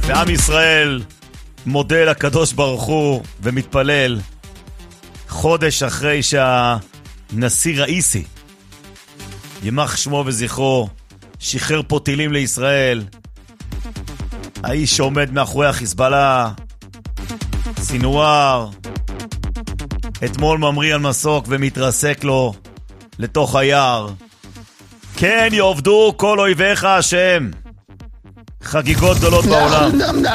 ועם ישראל מודה לקדוש ברוך הוא ומתפלל חודש אחרי שהנשיא ראיסי, ימח שמו וזכרו, שחרר פה טילים לישראל. האיש שעומד מאחורי החיזבאללה, סינואר, אתמול ממריא על מסוק ומתרסק לו לתוך היער. כן יעבדו כל אויביך השם. חגיגות גדולות בעולם.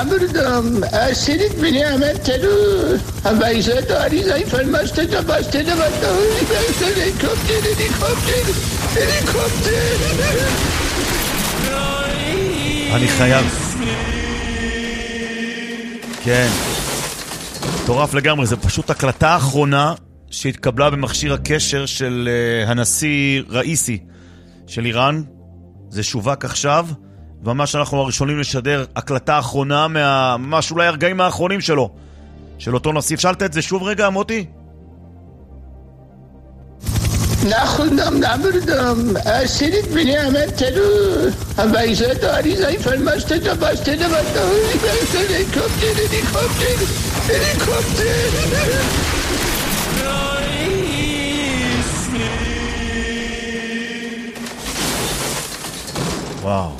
אני חייב. כן, מטורף לגמרי. זה פשוט הקלטה האחרונה שהתקבלה במכשיר הקשר של הנשיא ראיסי של איראן. זה שווק עכשיו, וממש אנחנו הראשונים לשדר הקלטה האחרונה ממש אולי הרגעים האחרונים שלו, של אותו נשיא. אפשר לתת את זה שוב רגע, מוטי? نخوندم نبردم اسیرید بینی همه تلو ویزه داری زایی فرماشته جا باشته نباشته هلیکوپتر וואו.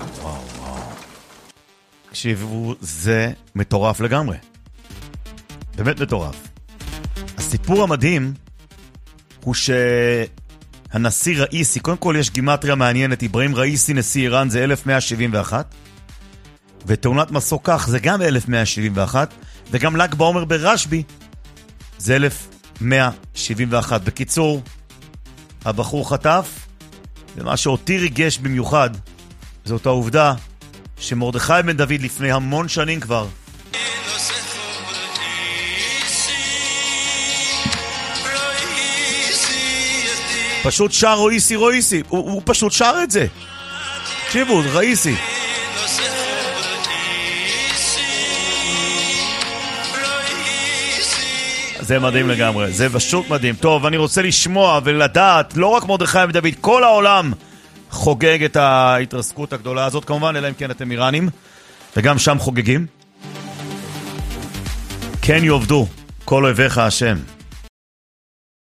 תקשיבו, זה מטורף לגמרי. באמת מטורף. הסיפור המדהים הוא שהנשיא ראיסי, קודם כל יש גימטריה מעניינת, אברהים ראיסי נשיא איראן זה 1171, ותאונת מסוק כך זה גם 1171, וגם ל"ג בעומר ברשב"י זה 1171. בקיצור, הבחור חטף, ומה שאותי ריגש במיוחד זאת העובדה שמרדכי בן דוד לפני המון שנים כבר פשוט שר ראיסי, הוא פשוט שר את זה. תקשיבו, ראיסי. זה מדהים לגמרי, זה פשוט מדהים. טוב, אני רוצה לשמוע ולדעת, לא רק מרדכי בן דוד, כל העולם חוגג את ההתרסקות הגדולה הזאת, כמובן, אלא אם כן אתם איראנים, וגם שם חוגגים. כן יעבדו כל אויביך השם.